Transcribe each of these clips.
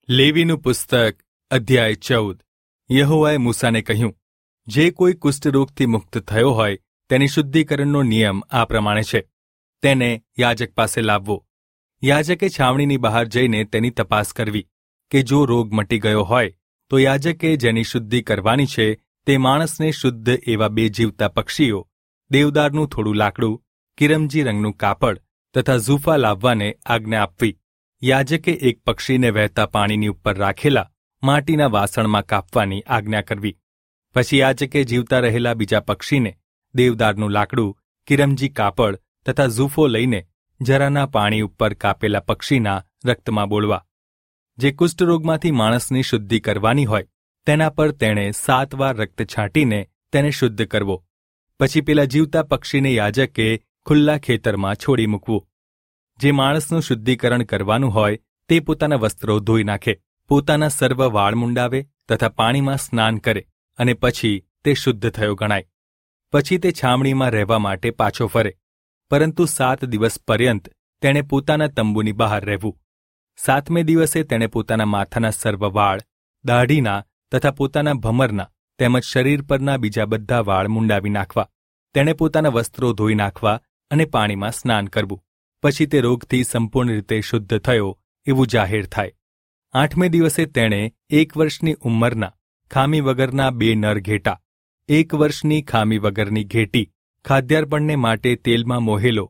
લેવીનું પુસ્તક અધ્યાય 14. યહોવાએ મૂસાને કહ્યું, જે કોઈ કુષ્ઠરોગથી મુક્ત થયો હોય તેની શુદ્ધિકરણનો નિયમ આ પ્રમાણે છે. તેને યાજક પાસે લાવવો. યાજકે છાવણીની બહાર જઈને તેની તપાસ કરવી કે જો રોગ મટી ગયો હોય તો યાજકે જેની શુદ્ધિ કરવાની છે તે માણસને શુદ્ધ એવા 2 જીવતા પક્ષીઓ, દેવદારનું થોડું લાકડું, કિરમજી રંગનું કાપડ તથા ઝૂફા લાવવાને આજ્ઞા આપવી. યાજકે એક પક્ષીને વહેતા પાણીની ઉપર રાખેલા માટીના વાસણમાં કાપવાની આજ્ઞા કરવી. પછી યાજકે જીવતા રહેલા બીજા પક્ષીને દેવદારનું લાકડું, કિરમજી કાપડ તથા ઝૂફો લઈને જરાના પાણી ઉપર કાપેલા પક્ષીના રક્તમાં બોળવા. જે કુષ્ઠરોગમાંથી માણસની શુદ્ધિ કરવાની હોય તેના પર તેણે 7 વાર રક્ત છાંટીને તેને શુદ્ધ કરવો. પછી પેલા જીવતા પક્ષીને યાજકે ખુલ્લા ખેતરમાં છોડી મૂકવું. જે માણસનું શુદ્ધિકરણ કરવાનું હોય તે પોતાના વસ્ત્રો ધોઈ નાખે, પોતાના સર્વ વાળ મુંડાવે તથા પાણીમાં સ્નાન કરે અને પછી તે શુદ્ધ થયો ગણાય. પછી તે છાવણીમાં રહેવા માટે પાછો ફરે, પરંતુ 7 દિવસ પર્યંત તેણે પોતાના તંબુની બહાર રહેવું. 7મે દિવસે તેણે પોતાના માથાના સર્વ વાળ, દાઢીના તથા પોતાના ભમરના તેમજ શરીર પરના બીજા બધા વાળ મુંડાવી નાખવા. તેણે પોતાના વસ્ત્રો ધોઈ નાખવા અને પાણીમાં સ્નાન કરવું. પછી તે રોગથી સંપૂર્ણ રીતે શુદ્ધ થયો એવું જાહેર થાય. 8મે દિવસે તેણે 1 વર્ષની ઉંમરના ખામી વગરના 2 નર ઘેટા, 1 વર્ષની ખામી વગરની ઘેટી, ખાદ્યાર્પણને માટે તેલમાં મોહેલો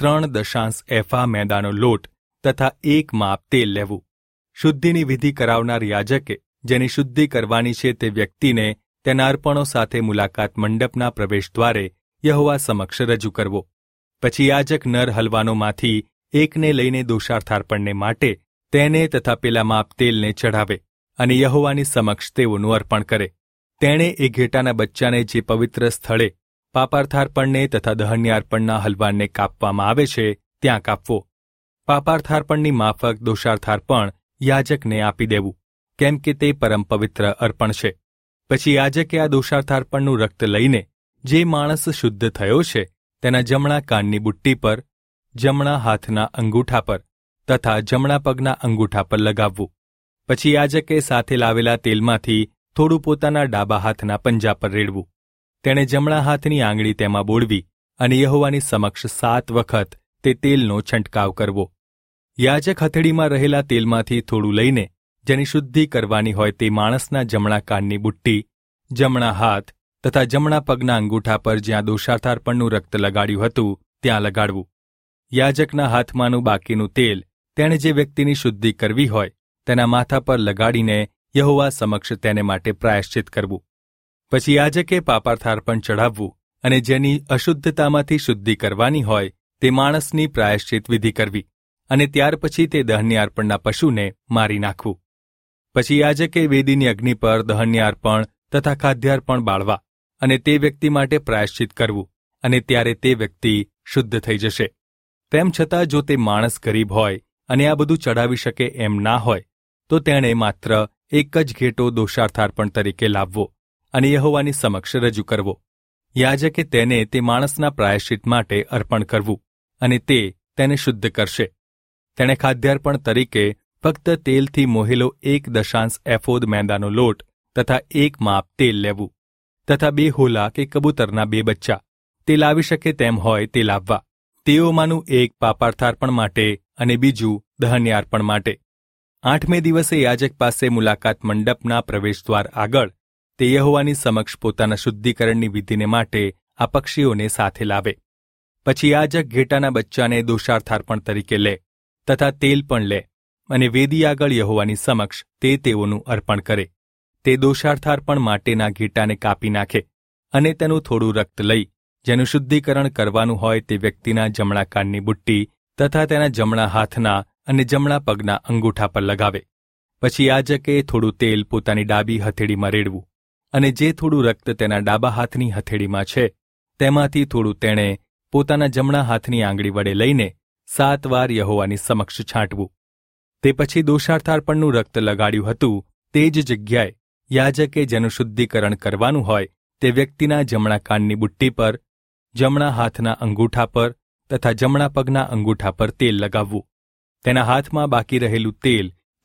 3 એફા મેદાનો લોટ તથા 1 માપ તેલ લેવું. શુદ્ધિની વિધિ કરાવનાર યાજકે જેની શુદ્ધિ કરવાની છે તે વ્યક્તિને તેના અર્પણો સાથે મુલાકાત મંડપના પ્રવેશદ્વારે યહોવા સમક્ષ રજૂ કરવો. પછી યાજક નર હલવાનોમાંથી એકને લઈને દોષાર્થાર્પણને માટે તેને તથા પેલા માપ તેલને ચઢાવે અને યહોવાની સમક્ષ તેઓનું અર્પણ કરે. તેણે એ ઘેટાના બચ્ચાને જે પવિત્ર સ્થળે પાપાર્થાર્પણને તથા દહન્યાર્પણના હલવાને કાપવામાં આવે છે ત્યાં કાપવો. પાપાર્થાર્પણની માફક દોષાર્થાર્પણ યાજકને આપી દેવું, કેમ કે તે પરમ પવિત્ર અર્પણ છે. પછી યાજકે આ દોષાર્થાર્પણનું રક્ત લઈને જે માણસ શુદ્ધ થયો છે તેના જમણા કાનની બુટ્ટી પર, જમણા હાથના અંગૂઠા પર તથા જમણા પગના અંગૂઠા પર લગાવવું. પછી યાજકે સાથે લાવેલા તેલમાંથી થોડું પોતાના ડાબા હાથના પંજા પર રેડવું. તેણે જમણા હાથની આંગળી તેમાં બોળવી અને યહોવાની સમક્ષ 7 વખત તે તેલનો છંટકાવ કરવો. યાજક હથેળીમાં રહેલા તેલમાંથી થોડું લઈને જેની શુદ્ધિ કરવાની હોય તે માણસના જમણા કાનની બુટ્ટી, જમણા હાથ તથા જમણા પગના અંગૂઠા પર જ્યાં દોષાર્થાર્પણનું રક્ત લગાડ્યું હતું ત્યાં લગાડવું. યાજકના હાથમાંનું બાકીનું તેલ તેણે જે વ્યક્તિની શુદ્ધિ કરવી હોય તેના માથા પર લગાડીને યહોવા સમક્ષ તેને માટે પ્રાયશ્ચિત કરવું. પછી યાજકે પાપાર્થાર્પણ ચઢાવવું અને જેની અશુદ્ધતામાંથી શુદ્ધિ કરવાની હોય તે માણસની પ્રાયશ્ચિત વિધિ કરવી અને ત્યાર પછી તે દહન્યાર્પણના પશુને મારી નાખવું. પછી યાજકે વેદીની અગ્નિ પર દહન્યાર્પણ તથા ખાદ્યાર્પણ બાળવા અને તે વ્યક્તિ માટે પ્રાયશ્ચિત કરવું અને ત્યારે તે વ્યક્તિ શુદ્ધ થઈ જશે. તેમ છતાં જો તે માણસ ગરીબ હોય અને આ બધું ચડાવી શકે એમ ના હોય તો તેણે માત્ર 1 જ ઘેટો દોષાર્થાર્પણ તરીકે લાવવો અને યહોવાની સમક્ષ રજૂ કરવો. યાજકે તેને તે માણસના પ્રાયશ્ચિત માટે અર્પણ કરવું અને તે તેને શુદ્ધ કરશે. તેણે ખાદ્યાર્પણ તરીકે ફક્ત તેલથી મોહેલો 1 એફોદ મેદાનો લોટ તથા 1 માપ તેલ લેવું તથા 2 હોલા કે કબૂતરના 2 બચ્ચા, તે લાવી શકે તેમ હોય તે લાવવા. તેઓમાંનું 1 પાપાર્થાર્પણ માટે અને બીજું દહન્યાર્પણ માટે. 8મે દિવસે યાજક પાસે મુલાકાત મંડપના પ્રવેશદ્વાર આગળ તે યહોવાની સમક્ષ પોતાના શુદ્ધિકરણની વિધિને માટે આ પક્ષીઓને સાથે લાવે. પછી યાજક ઘેટાના બચ્ચાને દોષાર્થાર્પણ તરીકે લે તથા તેલ પણ લે અને વેદી આગળ યહોવાની સમક્ષ તે તેઓનું અર્પણ કરે. તે દોષાર્થાર્પણ માટેના ઘેટાને કાપી નાખે અને તેનું થોડું રક્ત લઈ જેનું શુદ્ધિકરણ કરવાનું હોય તે વ્યક્તિના જમણા કાનની બુટ્ટી તથા તેના જમણા હાથના અને જમણા પગના અંગૂઠા પર લગાવે. પછી યાજકે થોડું તેલ પોતાની ડાબી હથેળીમાં રેડવું અને જે થોડું રક્ત તેના ડાબા હાથની હથેળીમાં છે તેમાંથી થોડું તેણે પોતાના જમણા હાથની આંગળી વડે લઈને 7 વાર યહોવાની સમક્ષ છાંટવું. તે પછી દોષાર્થાર્પણનું રક્ત લગાડ્યું હતું તે જ જગ્યાએ યાજકે જેનું શુદ્ધિકરણ કરવાનું હોય તે વ્યક્તિના જમણા કાનની બુટ્ટી પર, જમણા હાથના અંગૂઠા પર તથા જમણા પગના અંગૂઠા પર તેલ લગાવવું. તેના હાથમાં બાકી રહેલું તેલ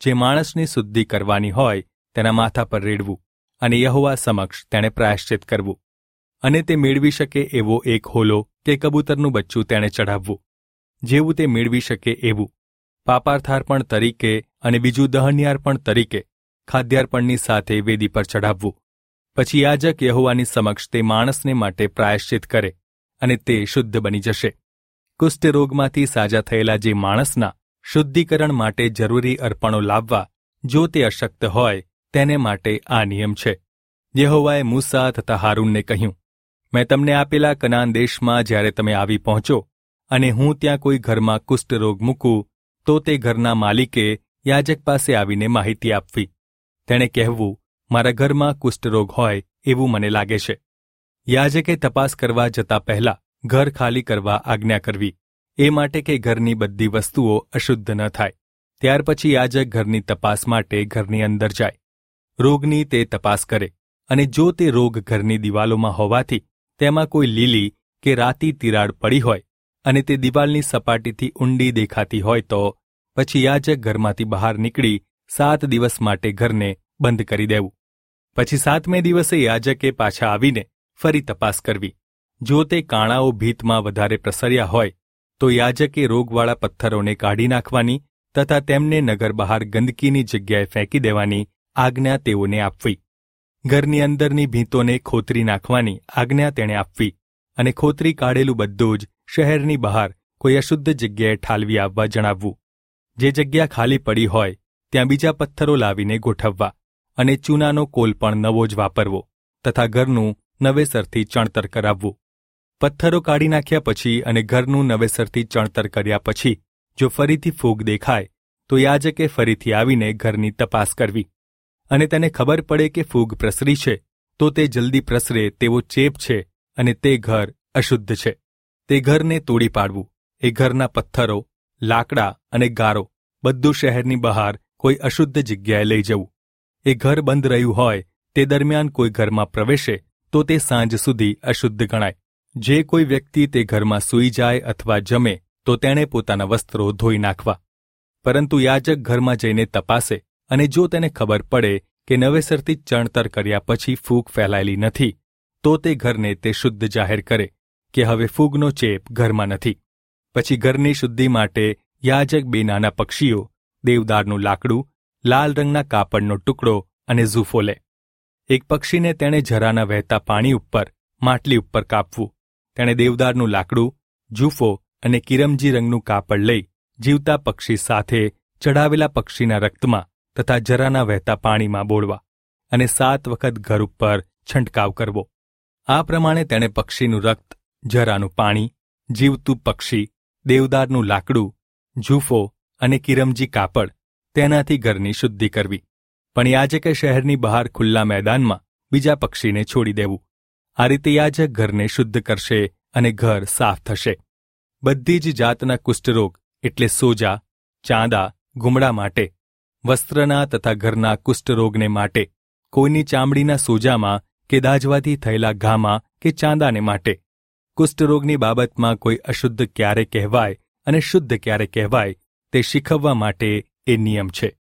જે માણસની શુદ્ધિ કરવાની હોય તેના માથા પર રેડવું અને યહોવા સમક્ષ તેણે પ્રાયશ્ચિત કરવું, અને તે મેળવી શકે એવો એક હોલો કે કબૂતરનું બચ્ચું તેણે ચઢાવવું, જેવું તે મેળવી શકે એવું, પાપાર્થાર્પણ તરીકે અને બીજું દહન્યાર્પણ તરીકે ખાદ્યાર્પણની સાથે વેદી પર ચઢાવવું. પછી યાજક યહોવાની સમક્ષ તે માણસને માટે પ્રાયશ્ચિત કરે અને તે શુદ્ધ બની જશે. કુષ્ઠરોગમાંથી સાજા થયેલા જે માણસના શુદ્ધિકરણ માટે જરૂરી અર્પણો લાવવા જો તે અશક્ત હોય તેને માટે આ નિયમ છે. યહોવાએ મૂસા તથા હારૂનને કહ્યું, મેં તમને આપેલા કનાન દેશમાં જ્યારે તમે આવી પહોંચો અને હું ત્યાં કોઈ ઘરમાં કુષ્ઠરોગ મૂકું તો તે ઘરના માલિકે યાજક પાસે આવીને માહિતી આપવી. તેણે કહેવું, મારા ઘરમાં કુષ્ઠરોગ હોય એવું મને લાગે છે. યાજકે તપાસ કરવા જતા પહેલા ઘર ખાલી કરવા આજ્ઞા કરવી, એ માટે કે ઘરની બધી વસ્તુઓ અશુદ્ધ ન થાય. ત્યાર પછી યાજક ઘરની તપાસ માટે ઘરની અંદર જાય, રોગની તે તપાસ કરે, અને જો તે રોગ ઘરની દિવાલોમાં હોવાથી તેમાં કોઈ લીલી કે રાતી તિરાડ પડી હોય અને તે દિવાલની સપાટીથી ઊંડી દેખાતી હોય તો પછી યાજક ઘરમાંથી બહાર નીકળી 7 દિવસ માટે ઘરને બંધ કરી દેવું. પછી 7મે દિવસે યાજકે પાછા આવીને ફરી તપાસ કરવી. જો તે કાણાઓ ભીતમાં વધારે પ્રસર્યા હોય તો યાજકે રોગવાળા પથ્થરોને કાઢી નાખવાની તથા તેમને નગર બહાર ગંદકીની જગ્યાએ ફેંકી દેવાની આજ્ઞા તેઓને આપવી. ઘરની અંદરની ભીંતોને ખોતરી નાખવાની આજ્ઞા તેણે આપવી, અને ખોતરી કાઢેલું બધું જ શહેરની બહાર કોઈ અશુદ્ધ જગ્યાએ ઠાલવી આવવા જણાવવું. જે જગ્યા ખાલી પડી હોય ત્યાં બીજા પથ્થરો લાવીને ગોઠવવા, અને ચૂનાનો કોલ પણ નવો જ વાપરવો તથા ઘરનું નવેસરથી ચણતર કરાવવું. પથ્થરો કાઢી નાખ્યા પછી અને ઘરનું નવેસરથી ચણતર કર્યા પછી જો ફરીથી ફૂગ દેખાય તો યાજકે ફરીથી આવીને ઘરની તપાસ કરવી, અને તેને ખબર પડે કે ફૂગ પ્રસરી છે તો તે જલ્દી પ્રસરે તેવો ચેપ છે અને તે ઘર અશુદ્ધ છે. તે ઘરને તોડી પાડવું. એ ઘરના પથ્થરો, લાકડા અને ગારો બધું શહેરની બહાર કોઈ અશુદ્ધ જગ્યાએ લઈ જવું. એ ઘર બંધ રહ્યું હોય તે દરમિયાન કોઈ ઘરમાં પ્રવેશે તો તે સાંજ સુધી અશુદ્ધ ગણાય. જે કોઈ વ્યક્તિ તે ઘરમાં સૂઈ જાય અથવા જમે તો તેણે પોતાના વસ્ત્રો ધોઈ નાખવા. પરંતુ યાજક ઘરમાં જઈને તપાસે અને જો તેને ખબર પડે કે નવેસરથી ચણતર કર્યા પછી ફૂગ ફેલાયેલી નથી તો તે ઘરને તે શુદ્ધ જાહેર કરે કે હવે ફૂગનો ચેપ ઘરમાં નથી. પછી ઘરની શુદ્ધિ માટે યાજક 2 નાના પક્ષીઓ, દેવદારનું લાકડું, લાલ રંગના કાપડનો ટુકડો અને ઝૂફો લે. એક પક્ષીને તેણે ઝરાના વહેતા પાણી ઉપર માટલી ઉપર કાપવું. તેણે દેવદારનું લાકડું, જૂફો અને કિરમજી રંગનું કાપડ લઈ જીવતા પક્ષી સાથે ચઢાવેલા પક્ષીના રક્તમાં તથા જરાના વહેતા પાણીમાં બોળવા અને 7 વખત ઘર ઉપર છંટકાવ કરવો. આ પ્રમાણે તેણે પક્ષીનું રક્ત, જરાનું પાણી, જીવતું પક્ષી, દેવદારનું લાકડું, જૂફો અને કિરમજી કાપડ તેનાથી ઘરની શુદ્ધિ કરવી. પણ યાજકે શહેરની બહાર ખુલ્લા મેદાનમાં બીજા પક્ષીને છોડી દેવું. આ રીતે યાજક ઘરને શુદ્ધ કરશે અને ઘર સાફ થશે. બધી જ જાતના કુષ્ઠરોગ એટલે સોજા, ચાંદા, ગુમડા માટે, વસ્ત્રના તથા ઘરના કુષ્ઠરોગને માટે, કોઈની ચામડીના સોજામાં કે દાઝવાથી થયેલા ઘામાં કે ચાંદાને માટે, કુષ્ઠરોગની બાબતમાં કોઈ અશુદ્ધ ક્યારે કહેવાય અને શુદ્ધ ક્યારે કહેવાય તે શીખવવા માટે એ નિયમ છે.